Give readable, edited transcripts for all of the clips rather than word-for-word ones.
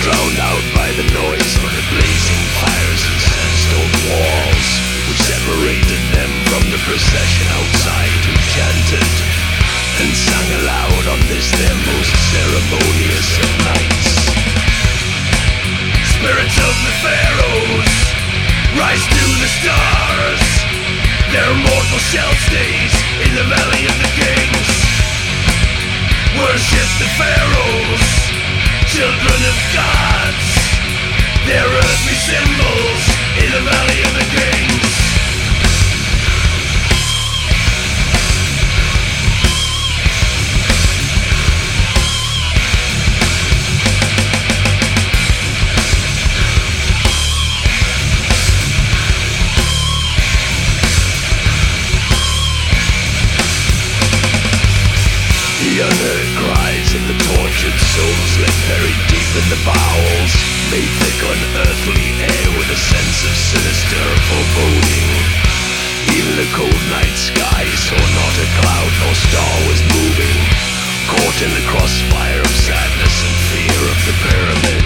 drowned out by the noise of the blazing fires and sandstone walls which separated them from the procession outside, who chanted and sang aloud on this their most ceremonious of nights. Spirits of the pharaohs, rise to the stars. Their mortal shell stays in the valley of the kings. Worship the pharaohs, children of gods. Their earthly symbols in the valley of the kings. The unearthly cries of the tortured souls lay buried deep in the bowels, made thick unearthly air with a sense of sinister foreboding. Even the cold night sky saw not a cloud nor star was moving, caught in the crossfire of sadness and fear of the pyramid.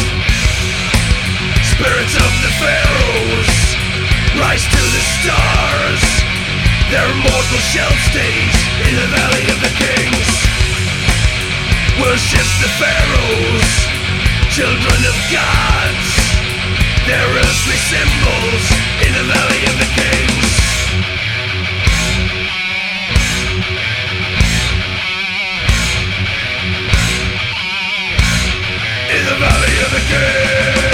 Spirits of the pharaohs, rise to the stars. Their mortal shell stays in the valley of the kings. Worship the pharaohs, children of gods. Their earthly symbols in the valley of the kings. In the valley of the kings.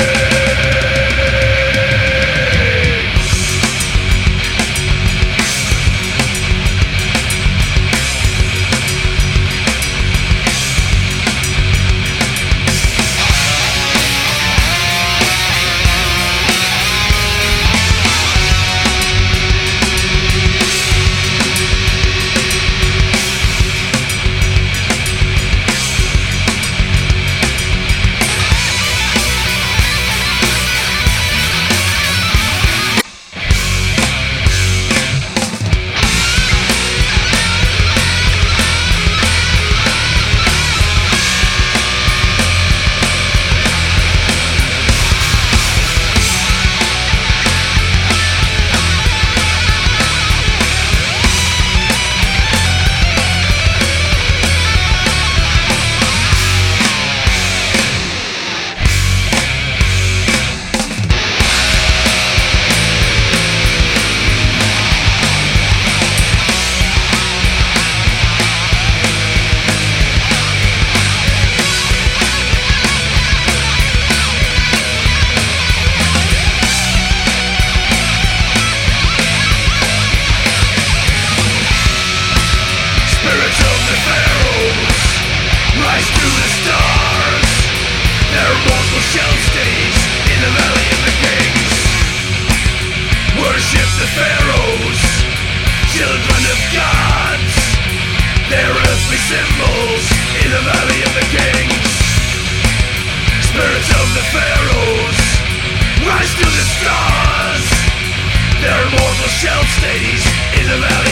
Symbols in the valley of the kings. Spirits of the pharaohs, rise to the stars. Their mortal shell stays in the valley